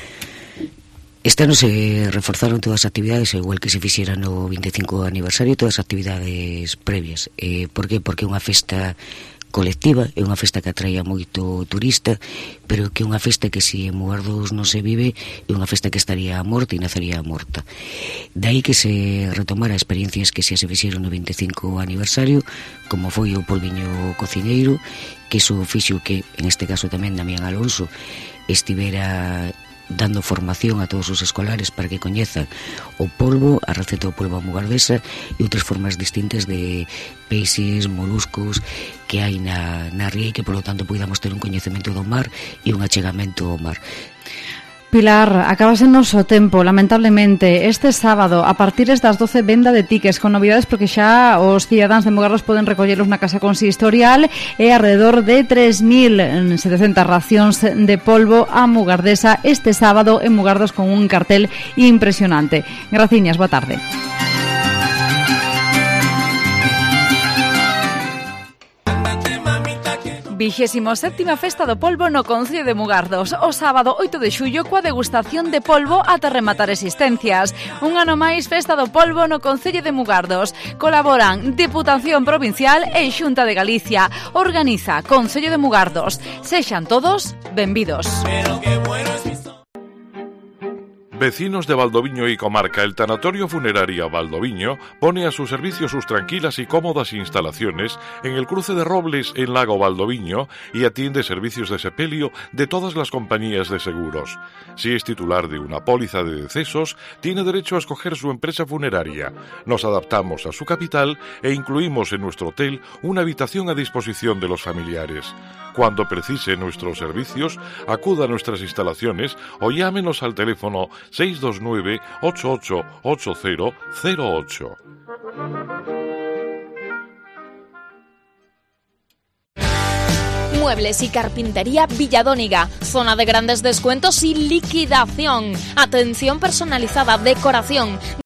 Este ano se reforzaron todas as actividades, igual que se fixera no vinte e cinco aniversario, todas as actividades previas. Eh, por que? Porque é unha festa colectiva, é unha festa que atraía moito turista, pero que é unha festa que se en Mugardos non se vive, é unha festa que estaría morta e nacería morta. Daí que se retomara experiencias que se se fixeron no vinte e cinco aniversario, como foi o polviño cociñeiro, que iso fixo que, en este caso tamén Damián Alonso, estivera dando formación a todos os escolares para que coñezan o polvo, a receta do polvo mugardesa e outras formas distintas de peixes, moluscos que hai na, na ría e que, polo tanto, podamos ter un coñecemento do mar e un achegamento ao mar. Pilar, acabase o noso tempo, lamentablemente. Este sábado, a partir das doce, venda de tickets con novidades porque xa os cidadáns de Mugardos poden recollelos na casa consistorial e alrededor de tres mil setecentas racións de polvo a mugardesa este sábado en Mugardos con un cartel impresionante. Graciñas, boa tarde. Vigésimo séptima Festa do Polvo no Concello de Mugardos. O sábado oito de xullo coa degustación de polvo ata rematar existencias. Un ano máis Festa do Polvo no Concello de Mugardos. Colaboran Deputación Provincial e Xunta de Galicia. Organiza Concello de Mugardos. Sexan todos benvidos. Vecinos de Valdoviño y comarca, el Tanatorio Funeraria Valdoviño pone a su servicio sus tranquilas y cómodas instalaciones en el cruce de Robles en Lago Valdoviño y atiende servicios de sepelio de todas las compañías de seguros. Si es titular de una póliza de decesos, tiene derecho a escoger su empresa funeraria. Nos adaptamos a su capital e incluimos en nuestro hotel una habitación a disposición de los familiares. Cuando precise nuestros servicios, acuda a nuestras instalaciones o llámenos al teléfono seis dos nueve, ocho ocho ocho cero cero ocho. Muebles y carpintería Villadóniga, zona de grandes descuentos y liquidación. Atención personalizada, decoración.